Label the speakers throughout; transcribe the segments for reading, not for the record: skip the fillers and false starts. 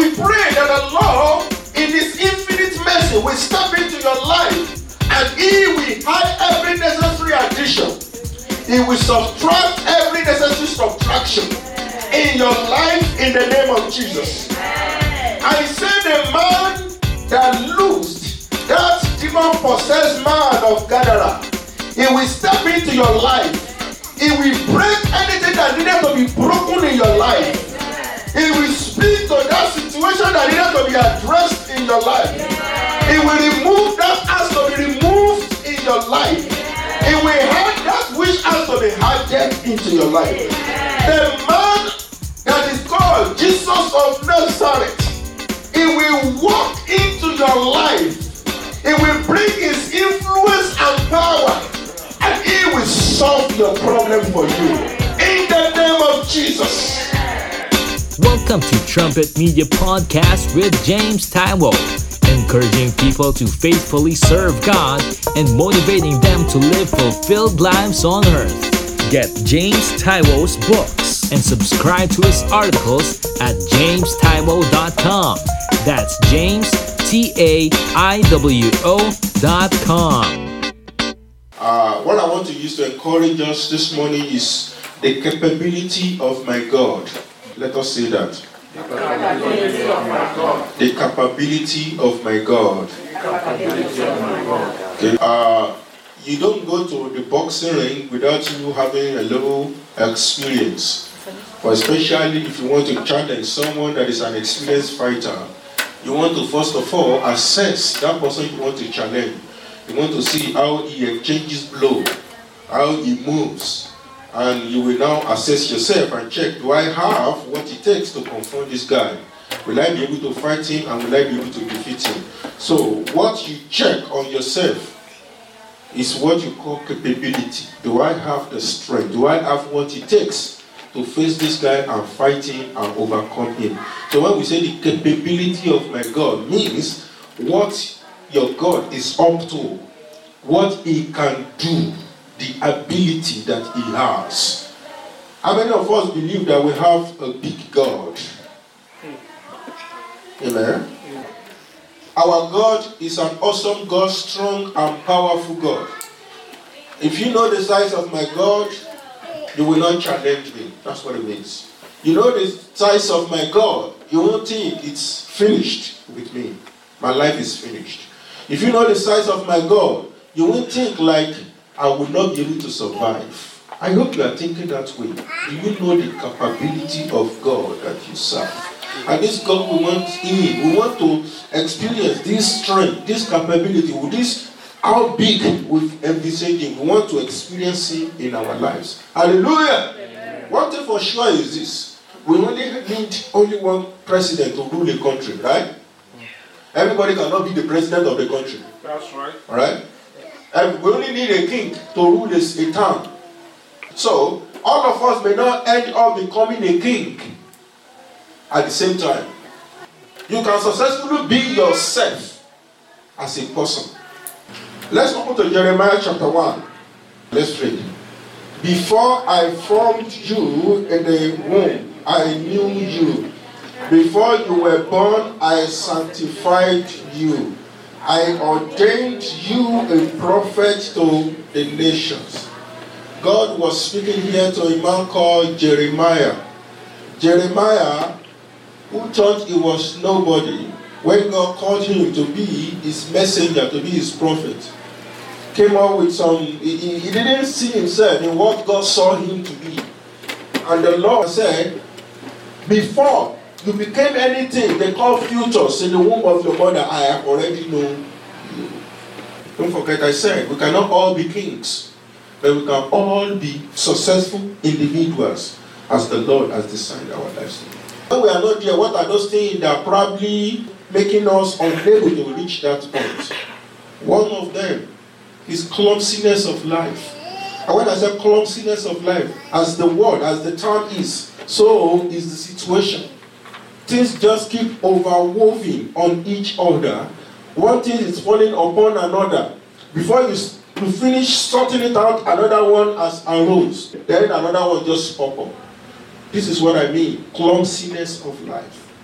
Speaker 1: we pray that the Lord, in His infinite mercy, will step into your life and He will add every necessary addition. He will subtract every necessary subtraction in your life in the name of Jesus. I say the man that loosed that demon-possessed man of Gadara, he will step into your life. He will break anything that needed to be broken in your life. He will speak to that situation that needed to be addressed in your life. He will remove that has to be removed in your life. He will add that which has to be added into your life. The man that is called Jesus of Nazareth, He will walk into your life. He will bring His influence and power, and He will solve your problem for you. In the name of Jesus.
Speaker 2: Welcome to Trumpet Media Podcast with James Taiwo, encouraging people to faithfully serve God and motivating them to live fulfilled lives on earth. Get James Taiwo's books and subscribe to his articles at jamestaiwo.com. That's JamesTaiwo.com.
Speaker 1: What I want to use to encourage us this morning is the capability of my God. Let us say that. The capability of my God. The capability of my God. Okay. You don't go to the boxing ring without you having a little experience. But especially if you want to challenge someone that is an experienced fighter, you want to first of all assess that person you want to challenge. You want to see how he exchanges blow, how he moves. And you will now assess yourself and check, do I have what it takes to confront this guy? Will I be able to fight him and will I be able to defeat him? So what you check on yourself is what you call capability. Do I have the strength? Do I have what it takes to face this guy and fight him and overcome him? So when we say the capability of my God, means what your God is up to, what He can do, the ability that He has. How many of us believe that we have a big God? Amen. Our God is an awesome God, strong and powerful God. If you know the size of my God, you will not challenge me. That's what it means. You know the size of my God, you won't think it's finished with me. My life is finished. If you know the size of my God, you won't think like I will not be able to survive. I hope you are thinking that way. Do you know the capability of God that you serve? And this God we want in. We want to experience this strength, this capability, with this how big we envisage Him. We want to experience Him in our lives. Hallelujah! Amen. One thing for sure is this: we only need only one president to rule a country, right? Everybody cannot be the president of the country.
Speaker 3: That's right.
Speaker 1: All right? And we only need a king to rule a town. So, all of us may not end up becoming a king at the same time. You can successfully be yourself as a person. Let's open to Jeremiah chapter 1. Let's read. Before I formed you in the womb, I knew you. Before you were born, I sanctified you. I ordained you a prophet to the nations. God was speaking here to a man called Jeremiah. Jeremiah, who thought he was nobody, when God called him to be his messenger, to be his prophet, came up with some, he didn't see himself in what God saw him to be. And the Lord said, before you became anything they call futures in the womb of your mother, I have already known you. Don't forget I said, we cannot all be kings, but we can all be successful individuals as the Lord has designed our lives. When we are not there, what are those things that are probably making us unable to reach that point? One of them is clumsiness of life. And when I say clumsiness of life, as the word, as the term is, so is the situation. Things just keep overwoven on each other. One thing is falling upon another. Before you finish sorting it out, another one has arose. Then another one just pop up. This is what I mean, clumsiness of life.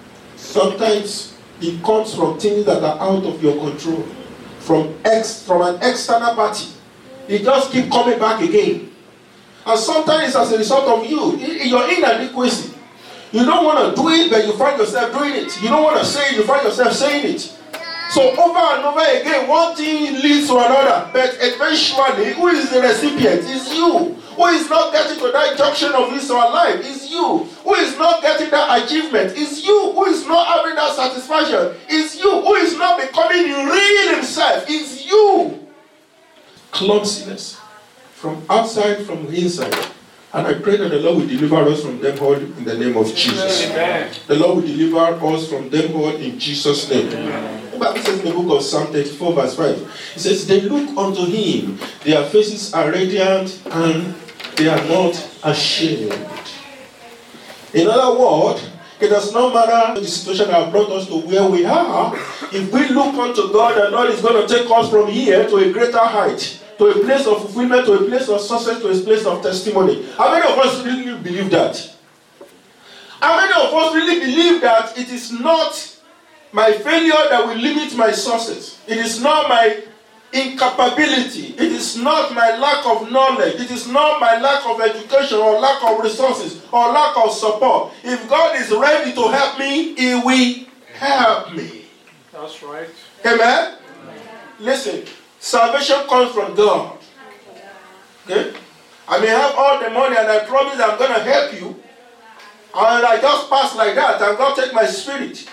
Speaker 1: Sometimes it comes from things that are out of your control, from an external party. It just keep coming back again. And sometimes as a result of your inadequacy. You don't want to do it, but you find yourself doing it. You don't want to say it, you find yourself saying it. So over and over again, one thing leads to another. But eventually, who is the recipient? It's you. Who is not getting to that junction of his or her life? It's you. Who is not getting that achievement? It's you. Who is not having that satisfaction? It's you. Who is not becoming real himself? It's you. Clumsiness. From outside, from inside. And I pray that the Lord will deliver us from them all in the name of Jesus. Amen. The Lord will deliver us from them all in Jesus' name. Amen. The Bible says in the book of Psalm 34 verse 5, it says, they look unto him, their faces are radiant and they are not ashamed. In other words, it does not matter the situation that brought us to where we are. If we look unto God, the Lord is going to take us from here to a greater height. To a place of fulfillment, to a place of success, to a place of testimony. How many of us really believe that? How many of us really believe that it is not my failure that will limit my success? It is not my incapability. It is not my lack of knowledge. It is not my lack of education or lack of resources or lack of support. If God is ready to help me, He will help me.
Speaker 3: That's right.
Speaker 1: Amen? Listen. Salvation comes from God. Okay? I may have all the money and I promise I'm going to help you. And I just pass like that and God take my spirit.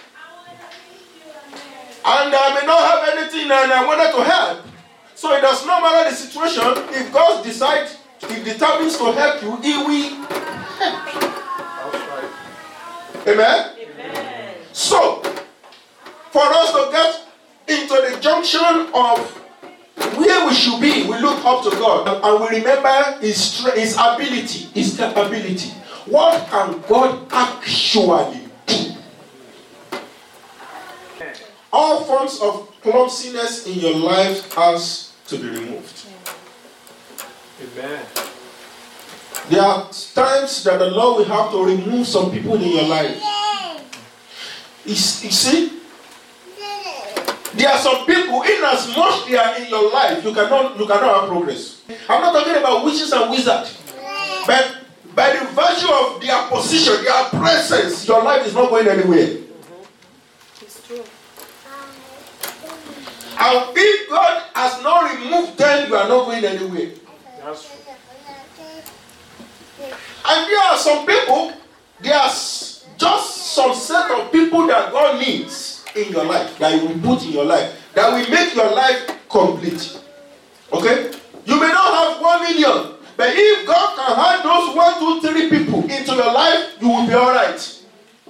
Speaker 1: And I may not have anything and I wanted to help. So it does not matter the situation. If God decides, He determines to help you, He will help you.
Speaker 3: That's right.
Speaker 1: Amen?
Speaker 4: Amen.
Speaker 1: So, for us to get into the junction of where we should be, we look up to God and we remember His ability, His capability. What can God actually do? All forms of clumsiness in your life has to be removed.
Speaker 3: Amen.
Speaker 1: There are times that the Lord will have to remove some people in your life. You see? There are some people, in as much they are in your life, you cannot have progress. I'm not talking about witches and wizards. But by the virtue of their position, their presence, your life is not going anywhere.
Speaker 4: It's true.
Speaker 1: And if God has not removed them, you are not going anywhere.
Speaker 3: That's true.
Speaker 1: And there are some people, there are just some set of people that God needs in your life, that He will put in your life, that will make your life complete. Okay? You may not have 1 million, but if God can add those 1, 2, 3 people into your life, you will be alright.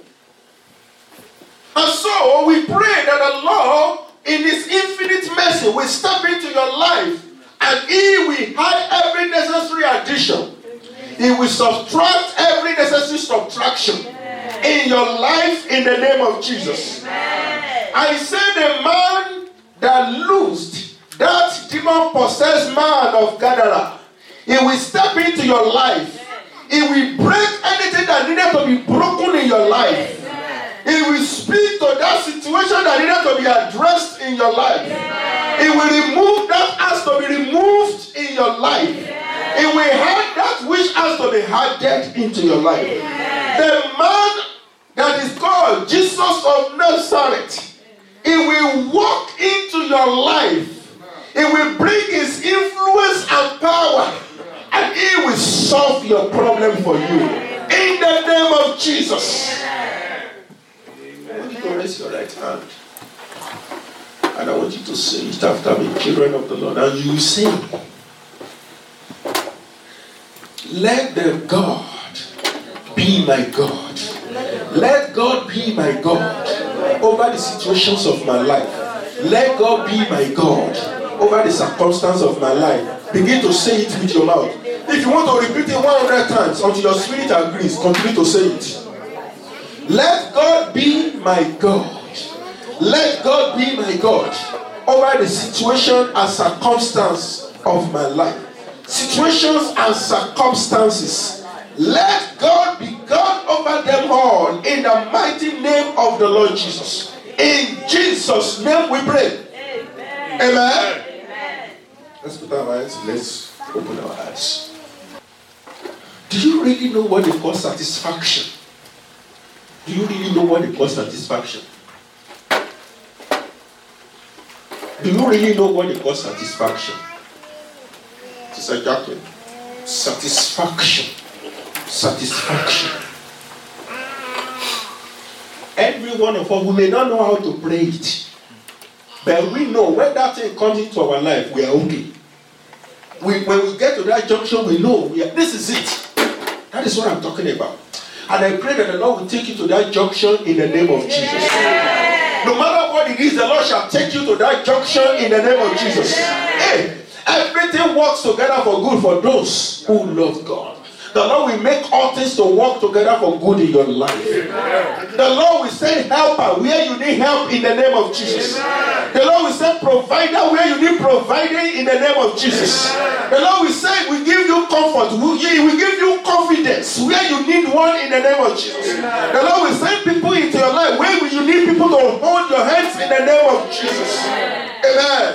Speaker 1: And so we pray that the Lord, in His infinite mercy, will step into your life and He will add every necessary addition. He will subtract every necessary subtraction in your life in the name of Jesus. I said the man that loosed that demon-possessed man of Gadara, he will step into your life. He will break anything that needed to be broken in your life. He will speak to that situation that needed to be addressed in your life. He will remove that has to be removed in your life. He will add that which has to be added into your life. The man that is called Jesus of Nazareth, He will walk into your life. He will bring His influence and power, and He will solve your problem for you. In the name of Jesus. I want you to raise your right hand. And I want you to say it after me, children of the Lord. And you will say, let the God be my God. Let God be my God over the situations of my life. Let God be my God over the circumstance of my life. Begin to say it with your mouth. If you want to repeat it 100 times until your spirit agrees, continue to say it. Let God be my God. Let God be my God over the situation and circumstance of my life. Situations and circumstances. Let God be God over them all in the mighty name of the Lord Jesus. In Jesus' name we pray.
Speaker 4: Amen.
Speaker 1: Amen.
Speaker 4: Amen.
Speaker 1: Let's put our eyes. Let's open our eyes. Do you really know what they call satisfaction? Do you really know what they call satisfaction? Do you really know what they call satisfaction? Sister Jacqueline. Satisfaction. Satisfaction. Every one of us, we may not know how to pray it. But we know when that thing comes into our life, we are okay. When we get to that junction, we know this is it. That is what I'm talking about. And I pray that the Lord will take you to that junction in the name of Jesus. No matter what it is, the Lord shall take you to that junction in the name of Jesus. Hey, everything works together for good for those who love God. The Lord will make all things to work together for good in your life. The Lord will send helper where you need help in the name of Jesus. The Lord will send provider where you need providing in the name of Jesus. The Lord will say, we give you comfort. We give you confidence where you need one in the name of Jesus. The Lord will send people into your life where you need people to hold your hands in the name of Jesus. Amen.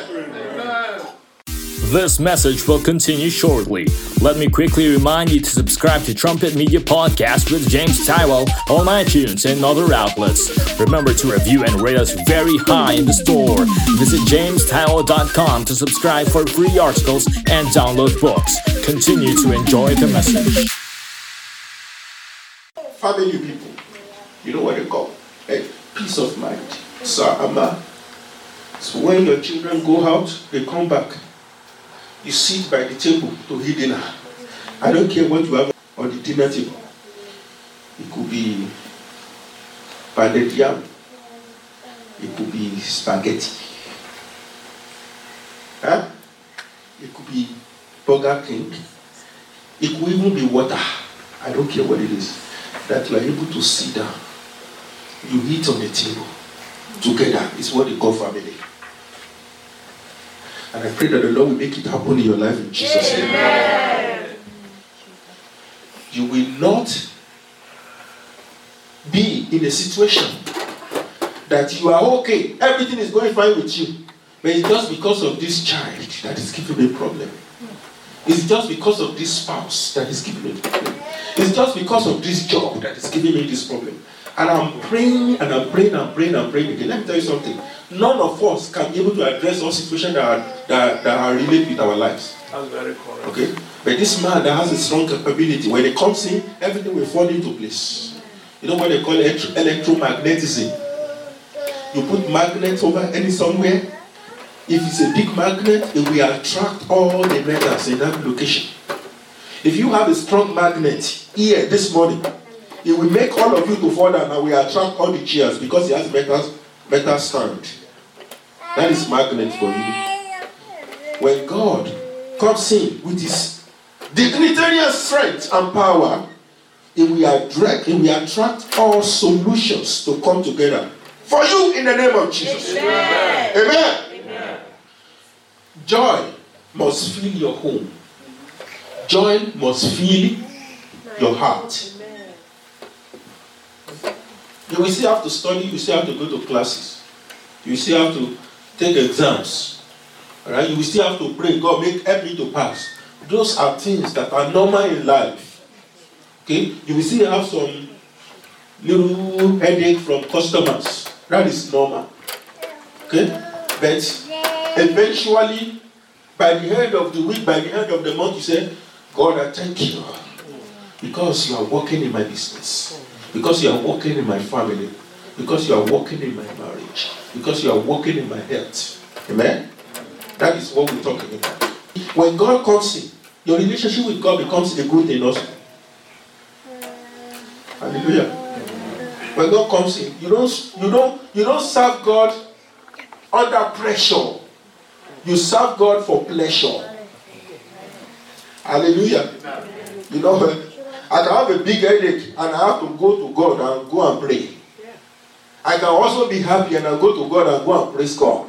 Speaker 2: This message will continue shortly. Let me quickly remind you to subscribe to Trumpet Media Podcast with James Tywell on iTunes and other outlets. Remember to review and rate us very high in the store. Visit jamestywell.com to subscribe for free articles and download books. Continue to enjoy the message.
Speaker 1: Family people, you know what they call peace of mind. Sa'ama. So when your children go out, they come back. You sit by the table to eat dinner. I don't care what you have on the dinner table. It could be pounded yam. It could be spaghetti. Huh? It could be Burger King. It could even be water. I don't care what it is. That you are able to sit down. You eat on the table. Together is what they call family. And I pray that the Lord will make it happen in your life in Jesus' name. You will not be in a situation that you are okay, everything is going fine with you, but it's just because of this child that is giving me a problem. It's just because of this spouse that is giving me a problem. It's just because of this job that is giving me this problem. And I'm praying and I'm praying and praying and praying again. Let me tell you something. None of us can be able to address all situations that are related with our lives.
Speaker 3: That's very correct.
Speaker 1: Okay? But this man that has a strong capability, when it comes in, everything will fall into place. You know what they call electromagnetism? You put magnet over any somewhere. If it's a big magnet, it will attract all the metals in that location. If you have a strong magnet here this morning, it will make all of you to fall down and will attract all the chairs because it has metal stand. That is magnet for you. When God comes in with his dignitarian strength and power, it will attract all solutions to come together for you in the name of Jesus. Amen. Amen. Amen. Joy must fill your home. Joy must fill your heart. You will still have to study, you still have to go to classes. You still have to take exams. Alright? You will still have to pray, God, help me to pass. Those are things that are normal in life. Okay? You will still have some little headache from customers. That is normal. Okay? But eventually, by the end of the week, by the end of the month, you say, God, I thank you. Because you are working in my business. Because you are working in my family. Because you are working in my marriage. Because you are working in my health. Amen? That is what we're talking about. When God comes in, your relationship with God becomes a good thing also. Hallelujah. When God comes in, you don't serve God under pressure. You serve God for pleasure. Hallelujah. You know, I can have a big headache and I have to go to God and go and pray. I can also be happy and I go to God and go and praise God.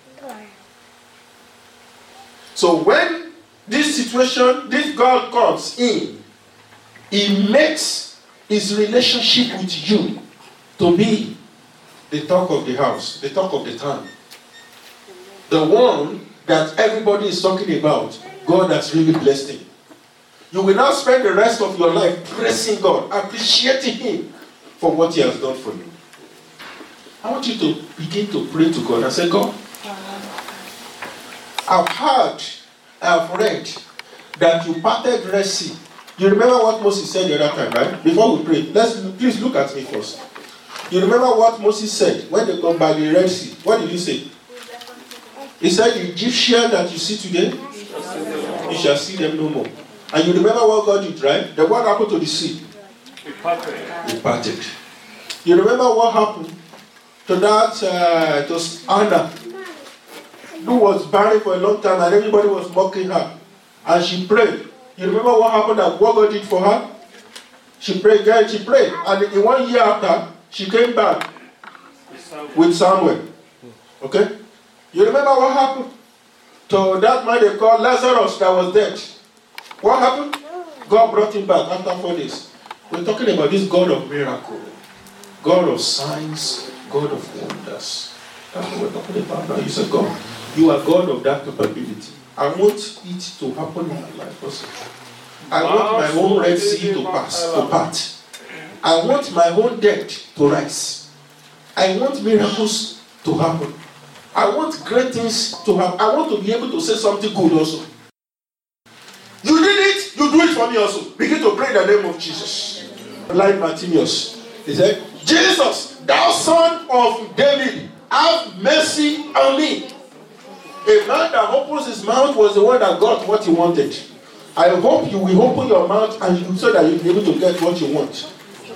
Speaker 1: So when this situation, this God comes in, he makes his relationship with you to be the talk of the house, the talk of the town. The one that everybody is talking about, God has really blessed him. You will now spend the rest of your life praising God, appreciating him for what he has done for you. I want you to begin to pray to God and say, God, I've read that you parted Red Sea. You remember what Moses said the other time, right? Before we pray, please look at me first. You remember what Moses said when they come by the Red Sea? What did he say? He said, the Egyptian that you see today, you shall see them no more. And you remember what God did, right? Then what happened to the sea?
Speaker 3: It parted.
Speaker 1: You remember what happened to that, it was Anna, who was barren for a long time and everybody was mocking her. And she prayed. You remember what happened and what God did for her? She prayed, and in 1 year after, she came back with Samuel. Okay? You remember what happened to that man they called Lazarus that was dead? What happened? God brought him back after 4 days. We're talking about this God of miracle, God of signs, God of wonders. That's what we're talking about now. You said, God, you are God of that capability. I want it to happen in my life also. I want my own Red Sea to part. I want my own debt to rise. I want miracles to happen. I want great things to happen. I want to be able to say something good also. You did it, you do it for me also. Begin to pray in the name of Jesus. Like Bartimaeus, he said, Jesus, thou son of David, have mercy on me. A man that opens his mouth was the one that got what he wanted. I hope you will open your mouth and so that you'll be able to get what you want.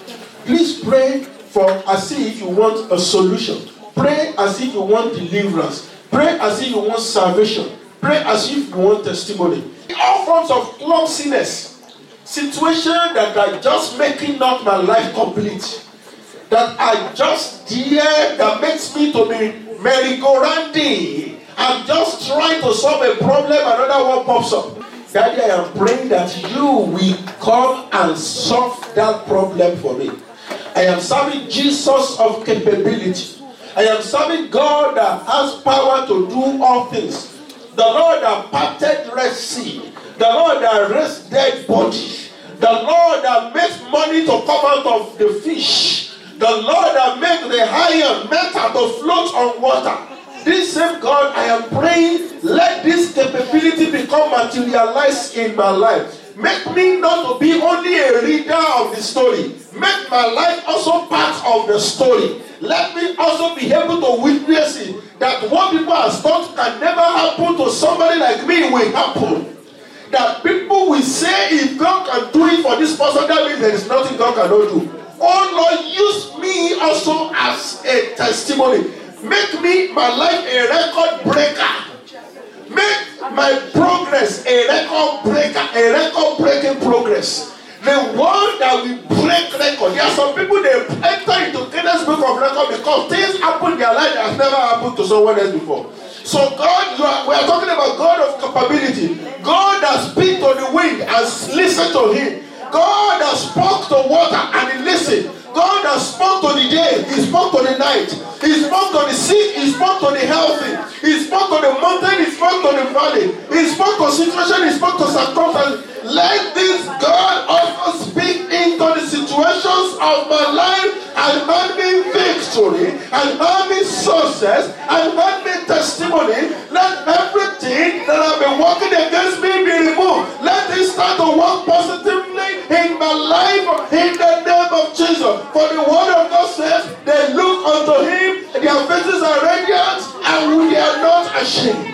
Speaker 1: Please pray for as if you want a solution. Pray as if you want deliverance. Pray as if you want salvation. Pray as if you want testimony. All forms of clumsiness, situation that are just making not my life complete, that I just dare, that makes me to be merry-go-rounding. I'm just trying to solve a problem, another one pops up. Daddy, I am praying that you will come and solve that problem for me. I am serving Jesus of capability. I am serving God that has power to do all things. The Lord that parted Red Sea. The Lord that raised dead bodies. The Lord that makes money to come out of the fish. The Lord that makes the iron metal to float on water. This same God, I am praying, let this capability become materialized in my life. Make me not to be only a reader of the story. Make my life also part of the story. Let me also be able to witness it. That what people have thought can never happen to somebody like me will happen. That people will say, if God can do it for this person, that means there is nothing God cannot do. Oh Lord, use me also as a testimony. Make me, my life, a record breaker. Make my progress a record breaker, a record breaking progress. The one that will break record. There are some people, they enter into Guinness Book of Record because things happen in their life that has never happened to someone else before. So God, we are talking about God of capability. God that speaks to the wind and listen to him. God that spoke to water and he listened. God that spoke to the day, he spoke to the night. He spoke to the sick, he spoke to the healthy. He spoke to the mountain, he spoke to the valley. He spoke to situation, he spoke to circumstances. Let this God also speak into the situations of my life and grant me victory, and grant me success, and grant me testimony. Let everything that has been working against me be removed. Let it start to work positively in my life in the name of Jesus. For the word of God says, they look unto him, their faces are radiant, and we are not ashamed.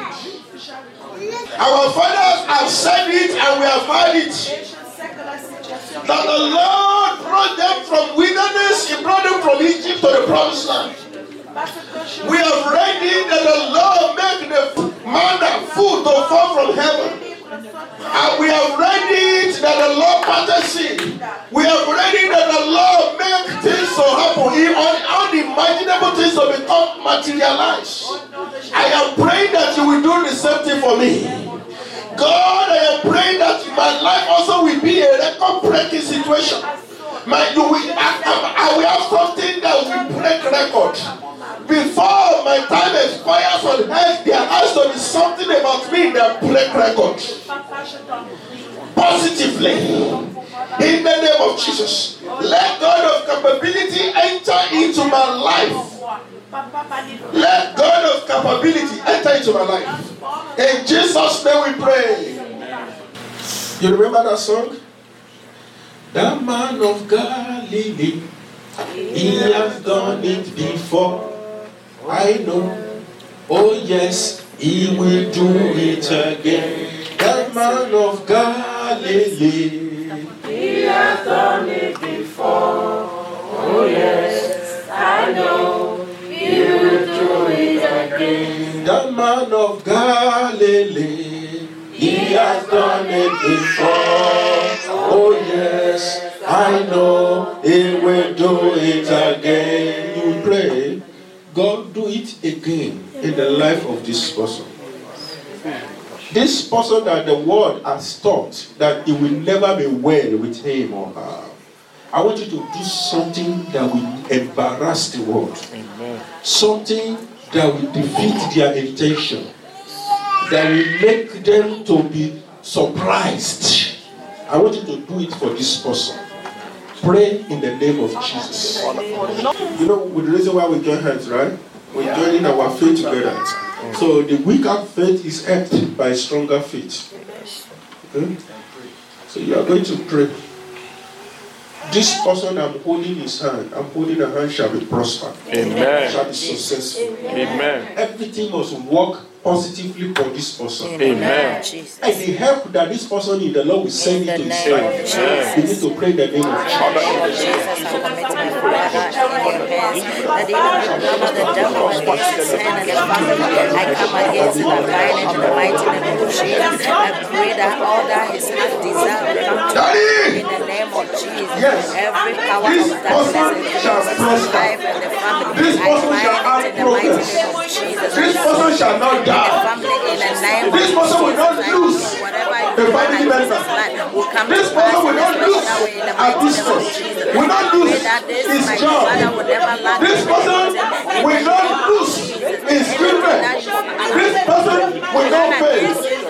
Speaker 1: Our fathers have said it and we have heard it. That the Lord brought them from wilderness, he brought them from Egypt to the promised land. We have read it that the Lord made the manna food to fall from heaven. And we have read it that the Lord parted sea. We have read it that the Lord made things to happen. Unimaginable things to become materialized. I am praying that you will do the same thing for me. God, I am praying that my life also will be a record-breaking situation. I will have something that will break record. Before my time expires on earth, there has to be something about me that break record. Positively. In the name of Jesus. Let God of capability enter into my life. Let God of capability enter into my life. In Jesus' name we pray. You remember that song? The man of Galilee, he has done it before. I know. Oh yes, he will do it again. The man of Galilee,
Speaker 4: He has done it before. Oh yes, I know. He will do it again.
Speaker 1: the man of Galilee, he has done it before. Oh yes, I know he will do it again. You will pray, God, do it again in the life of this person. This person that the world has taught that it will never be well with him or her. I want you to do something that will embarrass the world.
Speaker 2: Amen.
Speaker 1: Something that will defeat their intention. That will make them to be surprised. I want you to do it for this person. Pray in the name of Jesus. You know, with the reason why we join hands, right? We're joining our faith together. So the weaker faith is helped by stronger faith. Okay? So you are going to pray. This person I'm holding his hand, I'm holding a hand, shall be prospered.
Speaker 3: Amen.
Speaker 1: Shall be successful.
Speaker 3: Amen.
Speaker 1: Everything must work positively for this person.
Speaker 3: Amen.
Speaker 1: And the help that this person needs, the Lord will send it to his life. You need to pray in the name of Jesus.
Speaker 5: I come against it and bind it in the mighty name of Jesus. I pray that all that his heart desires come to in the name of Jesus.
Speaker 1: Yes.
Speaker 5: Every power
Speaker 1: This
Speaker 5: of darkness
Speaker 1: person shall
Speaker 5: in his
Speaker 1: prosper.
Speaker 5: life and the family,
Speaker 1: This
Speaker 5: I
Speaker 1: person
Speaker 5: bind
Speaker 1: shall
Speaker 5: it
Speaker 1: have
Speaker 5: in the mighty
Speaker 1: progress.
Speaker 5: name of Jesus.
Speaker 1: This person shall not
Speaker 5: The
Speaker 1: die.
Speaker 5: family in the name
Speaker 1: This
Speaker 5: of
Speaker 1: person will not
Speaker 5: Jesus.
Speaker 1: lose
Speaker 5: Whatever
Speaker 1: the
Speaker 5: you
Speaker 1: family
Speaker 5: want
Speaker 1: member.
Speaker 5: will come
Speaker 1: This
Speaker 5: to
Speaker 1: person
Speaker 5: pass
Speaker 1: will
Speaker 5: in a
Speaker 1: not lose
Speaker 5: special way in the
Speaker 1: at
Speaker 5: mighty
Speaker 1: this
Speaker 5: name of
Speaker 1: point.
Speaker 5: Jesus.
Speaker 1: Will not lose
Speaker 5: Pray that this
Speaker 1: his
Speaker 5: my
Speaker 1: job.
Speaker 5: father will never lack
Speaker 1: This person will not lose his children. This person will not fail.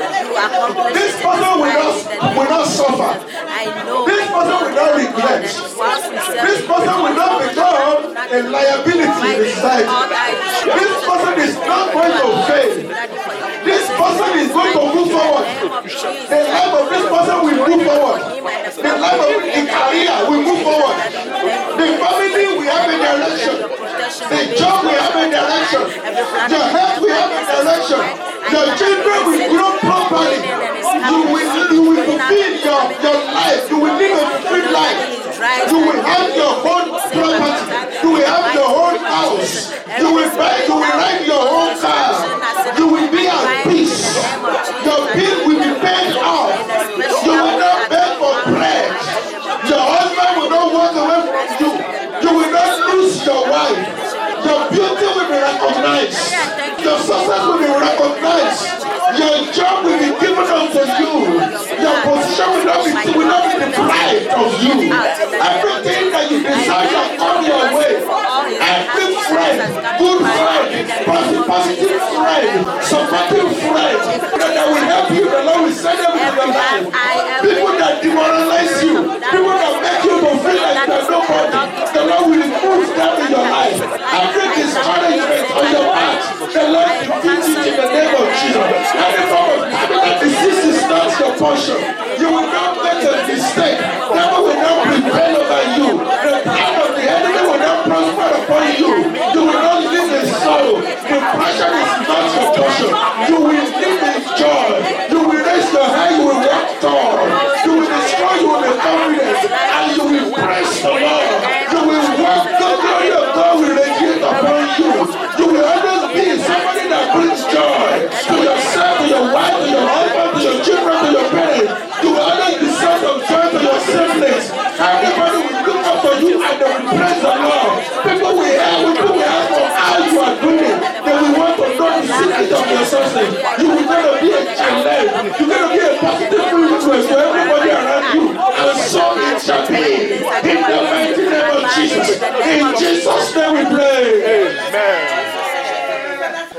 Speaker 1: This person will not suffer. This person will not regret. This person will not become a liability in society. This person is not going to fail. This person is going to move forward. The life of this person will move forward. The life of the career will move forward. The family will have a direction. The job will have a direction. The health will have a direction. The children will grow properly. You will fulfill your life. You will live a fulfilled life. You will have your own property. You will have your own house. You will ride your own car. You will be at peace. Your bill will be paid off. You will not beg for bread. Your husband will not walk away from you. You will not lose your wife. Your beauty will be recognized. Your success will be recognized. Your job will be given unto you. Your position will not be deprived of you. Everything that you desire shall come your way. Every friend, good friend, positive friend, supportive friend that will help you, the Lord will send them into your life. People that demoralize you, people that make you to feel like you're nobody, the Lord will remove them in your life. Every discouragement on your path, the Lord will teach it in the name of Jesus. Any form of terminal disease is not your portion. You will not make a mistake. Devil will not prevail over you. The plan of the enemy will not prosper upon you. You will not live in sorrow. Depression is not your portion. You will live in joy. You will raise your hand. You will walk tall. You will destroy. You will be confident. And you will praise the Lord. You will walk good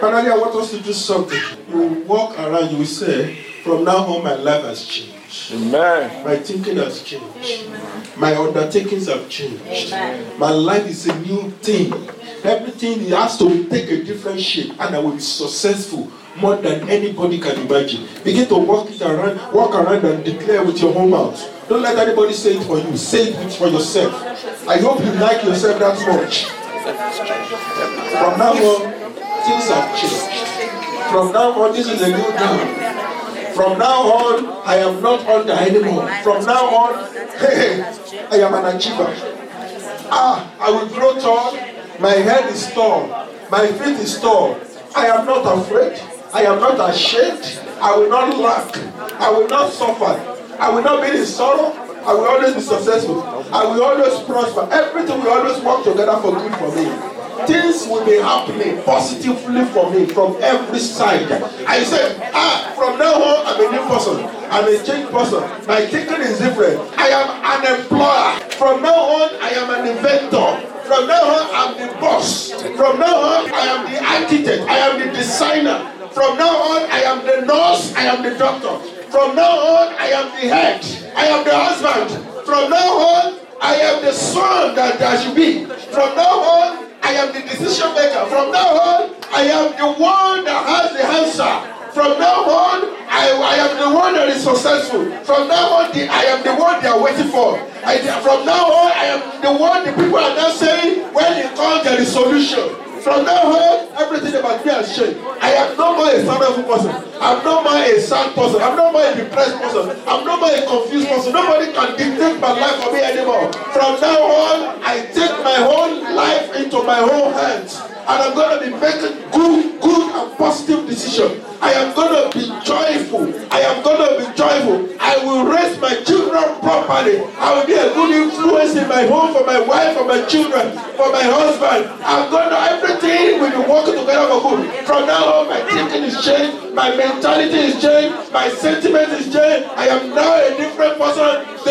Speaker 1: Finally, I want us to do something. You will walk around, you will say, from now on my life has changed.
Speaker 3: Amen.
Speaker 1: My thinking has changed. My undertakings have changed. My life is a new thing. Everything has to take a different shape, and I will be successful more than anybody can imagine. Begin to walk around and declare with your own mouth. Don't let anybody say it for you. Say it for yourself. I hope you like yourself that much. From now on, things have changed. From now on, this is a new dawn. From now on, I am not under anymore. From now on, hey, I am an achiever. I will grow tall. My head is tall. My feet is tall. I am not afraid. I am not ashamed. I will not lack. I will not suffer. I will not be in sorrow. I will always be successful. I will always prosper. Everything will always work together for good for me. Things will be happening positively for me from every side. I said, from now on, I'm a new person. I'm a changed person. My thinking is different. I am an employer. From now on, I am an inventor. From now on, I'm the boss. From now on, I am the architect. I am the designer. From now on, I am the nurse. I am the doctor. From now on, I am the head. I am the husband. From now on, I am the son that there should be. From now on, I am the decision maker. From now on, I am the one that has the answer. From now on, I am the one that is successful. From now on, I am the one they are waiting for. From now on, I am the one the people are now saying, when it comes, there is solution. From now on, everything about me has changed. I am no more a sorrowful person. I'm no more a sad person. I'm no more a depressed person. I'm no more a confused person. Nobody can dictate my life for me anymore. From now on, I take my whole life into my own hands. And I'm going to be making good and positive decisions. I am going to be joyful. I am going to be joyful. I will raise my children properly. I will be a good influence in my home for my wife, for my children, for my husband. Everything will be working together for good. From now on, my thinking is changed. My mentality is changed. My sentiment is changed. I am now a different person. The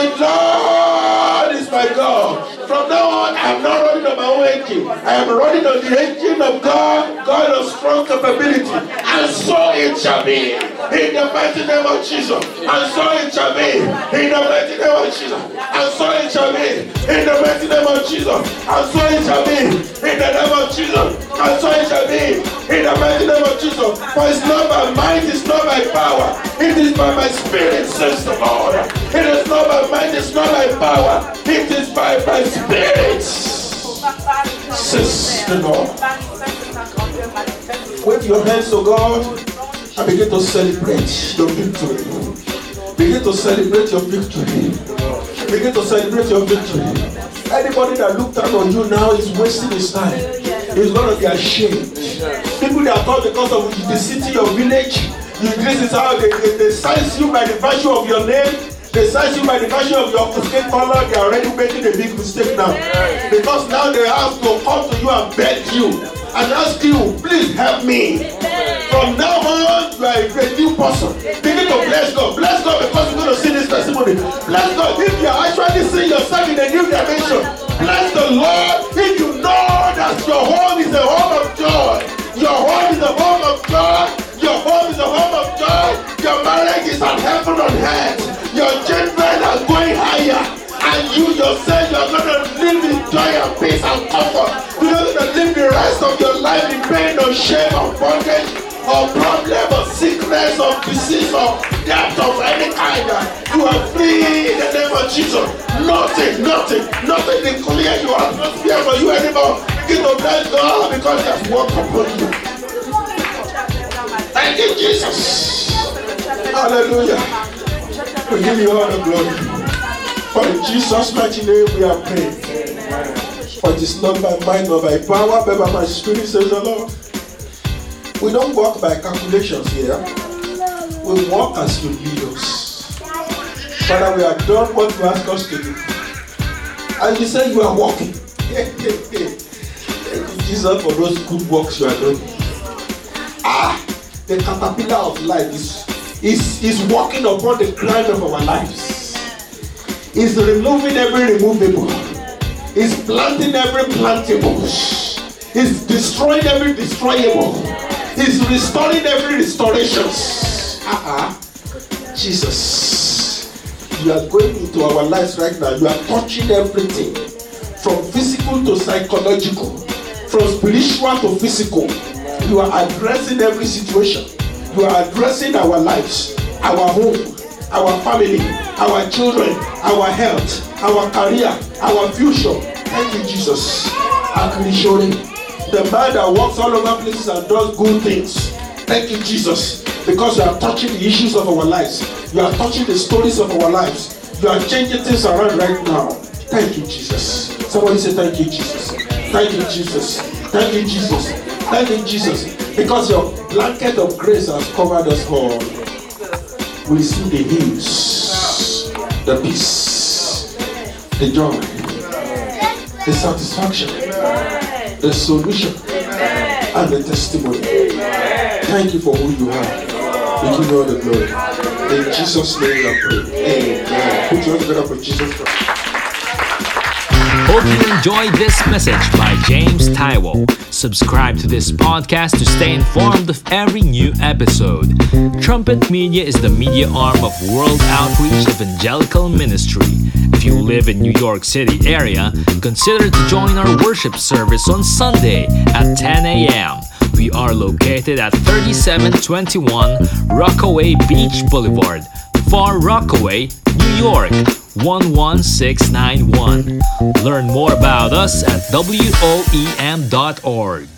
Speaker 1: Lord is my God. From now on, I am not running on my own engine. I am running on the engine of God, God of strong capability. And so it shall be. In the mighty name of Jesus. And so it shall be. In the mighty name of Jesus. And so it shall be. In the mighty name of Jesus. And so it shall be. In the name of Jesus. And so it shall be. In the mighty name of Jesus. For it's not by might, it's not by power. It is by my spirit, says the Lord. It is not by might, it's not by power. It is by my spirit, says the Lord. Wave your hands to God and begin to celebrate your victory. Begin to celebrate your victory. Begin to celebrate your victory. Anybody that looked down on you now is wasting his time. He's going to be ashamed. People that thought because of the city, your village, this is how they size you by the virtue of your name. They size you by the virtue of your skin color. They are already making a big mistake now. Because now they have to come to you and beg you and ask you, please help me. From now on, you are a new person. Begin to bless God. Bless God because you're going to see this testimony. Bless God if you are actually seeing yourself in a new dimension. Bless the Lord if you know that your home is a home of joy. Your home is a home of joy. Your home is a home of joy. Your marriage is an heaven on earth. Your children are going higher. And you yourself, you are going to live in joy and peace and comfort. You're not going to live the rest of your life in pain or shame or bondage or problem or sickness or disease or death of any kind. You are free in the name of Jesus. Nothing declare you are not fear for you anymore. Begin to bless God because He has worked upon you. Thank you, Jesus. Hallelujah. We give you all the glory. For in Jesus' mighty name we are praying. For it is not by might nor by power, but by my spirit, says the Lord. We don't walk by calculations here. We walk as you lead us. Father, we have done what you asked us to do. And you said you are walking. Thank you, Jesus, for those good works you are doing. The caterpillar of life is walking upon the ground of our lives. Is removing every removable. Is planting every plantable. Is destroying every destroyable. He's restoring every restoration. Jesus, you are going into our lives right now. You are touching everything, from physical to psychological, from spiritual to physical. You are addressing every situation. You are addressing our lives, our home, our family, our children, our health, our career, our future. Thank you, Jesus. Akrishori, the man that walks all over places and does good things. Thank you, Jesus, because you are touching the issues of our lives. You are touching the stories of our lives. You are changing things around right now. Thank you, Jesus. Somebody say, thank you, Jesus. Thank you, Jesus. Thank you, Jesus. Thank you, Jesus. Because your blanket of grace has covered us all. We see the hills, the peace, the joy, the satisfaction, the solution, and the testimony. Thank you for who you are. We give you all the glory. In Jesus' name I pray. Amen. Put your hands together for Jesus Christ.
Speaker 2: Hope you enjoyed this message by James Taiwo. Subscribe to this podcast to stay informed of every new episode. Trumpet Media is the media arm of World Outreach Evangelical Ministry. If you live in New York City area, consider to join our worship service on Sunday at 10 a.m. We are located at 3721 Rockaway Beach Boulevard, Far Rockaway, New York 11691. Learn more about us at woem.org.